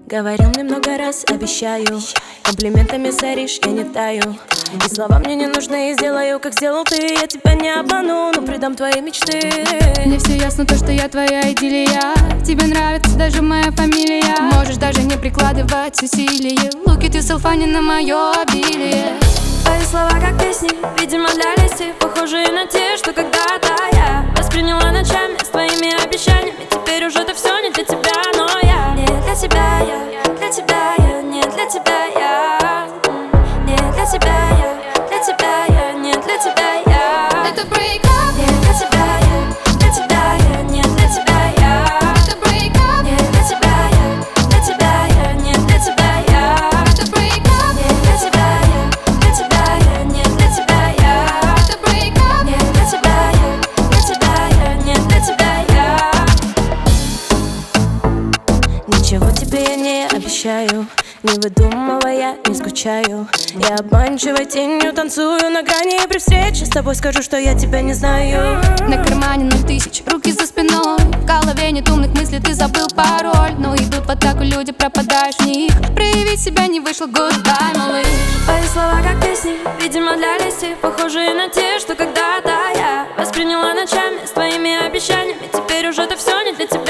Говорил мне много раз, обещаю, комплиментами соришь, я не таю. И слова мне не нужны, сделаю, как сделал ты. Я тебя не обману, но предам твои мечты. Мне все ясно, то, что я твоя идиллия. Тебе нравится даже моя фамилия. Можешь даже не прикладывать усилия. Look at yourself, а не на мое обилие. Твои слова как песни, видимо для лести, похожие на те, что когда-то я восприняла ночами с твоими обещаниями. Теперь уже это все не для тебя, но я не для тебя, я для тебя, я не для тебя, я не для тебя, я для тебя, я не для тебя, я. Это break-up. Не для тебя, я для тебя, я не для тебя, я. Это break-up. Не для тебя, я для тебя, я не для тебя, я. Это break-up. Не для тебя, я для тебя, я не для тебя, я. Это break-up. Не для тебя, я для тебя, я не для тебя, я. Ничего тебе я не обещаю, не выдумывая, не скучаю. Я обманчивой тенью танцую на грани, и при встрече с тобой скажу, что я тебя не знаю. На кармане 0 000, руки за спиной. В голове нет умных мыслей, ты забыл пароль. Но идут в атаку люди, пропадаешь в них. Проявить себя не вышло, goodbye, малыш. Твои слова как песни, видимо для лести, похожие на те, что когда-то я восприняла ночами с твоими обещаниями. Теперь уже это все не для тебя.